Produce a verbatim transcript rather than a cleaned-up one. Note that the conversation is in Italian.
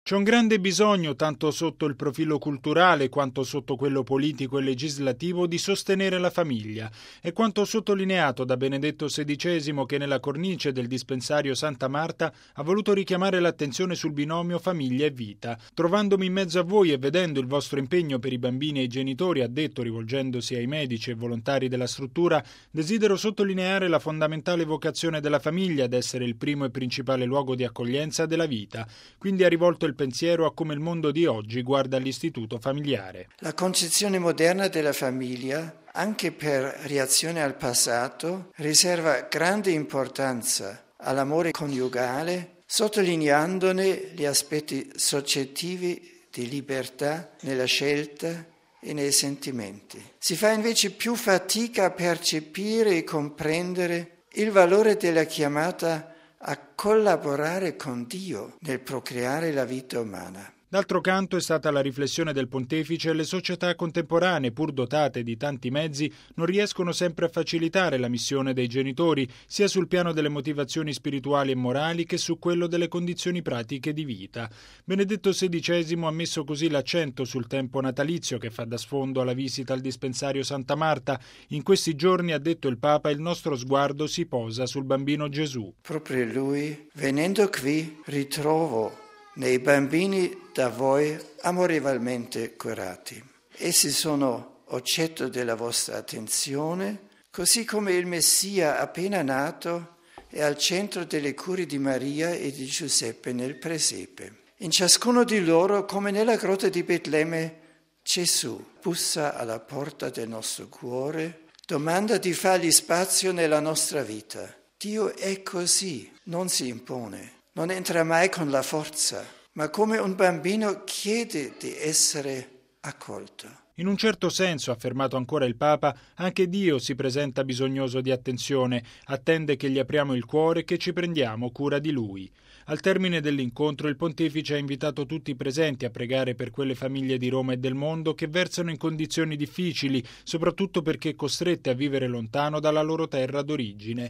C'è un grande bisogno, tanto sotto il profilo culturale quanto sotto quello politico e legislativo, di sostenere la famiglia. È quanto sottolineato da Benedetto sedicesimo, che nella cornice del dispensario Santa Marta ha voluto richiamare l'attenzione sul binomio famiglia e vita. Trovandomi in mezzo a voi e vedendo il vostro impegno per i bambini e i genitori, ha detto, rivolgendosi ai medici e volontari della struttura, desidero sottolineare la fondamentale vocazione della famiglia ad essere il primo e principale luogo di accoglienza della vita. Quindi ha rivolto il pensiero a come il mondo di oggi guarda l'istituto familiare. La concezione moderna della famiglia, anche per reazione al passato, riserva grande importanza all'amore coniugale, sottolineandone gli aspetti soggettivi di libertà nella scelta e nei sentimenti. Si fa invece più fatica a percepire e comprendere il valore della chiamata a collaborare con Dio nel procreare la vita umana. D'altro canto è stata la riflessione del pontefice: le società contemporanee, pur dotate di tanti mezzi, non riescono sempre a facilitare la missione dei genitori, sia sul piano delle motivazioni spirituali e morali che su quello delle condizioni pratiche di vita. Benedetto sedicesimo ha messo così l'accento sul tempo natalizio che fa da sfondo alla visita al dispensario Santa Marta. In questi giorni, ha detto il Papa, il nostro sguardo si posa sul bambino Gesù. Proprio lui, venendo qui, ritrovo nei bambini da voi amorevolmente curati. Essi sono oggetto della vostra attenzione, così come il Messia appena nato è al centro delle cure di Maria e di Giuseppe nel presepe. In ciascuno di loro, come nella grotta di Betlemme, Gesù bussa alla porta del nostro cuore, domanda di fargli spazio nella nostra vita. Dio è così, non si impone. Non entra mai con la forza, ma come un bambino chiede di essere accolto. In un certo senso, ha affermato ancora il Papa, anche Dio si presenta bisognoso di attenzione, attende che gli apriamo il cuore e che ci prendiamo cura di Lui. Al termine dell'incontro il pontefice ha invitato tutti i presenti a pregare per quelle famiglie di Roma e del mondo che versano in condizioni difficili, soprattutto perché costrette a vivere lontano dalla loro terra d'origine.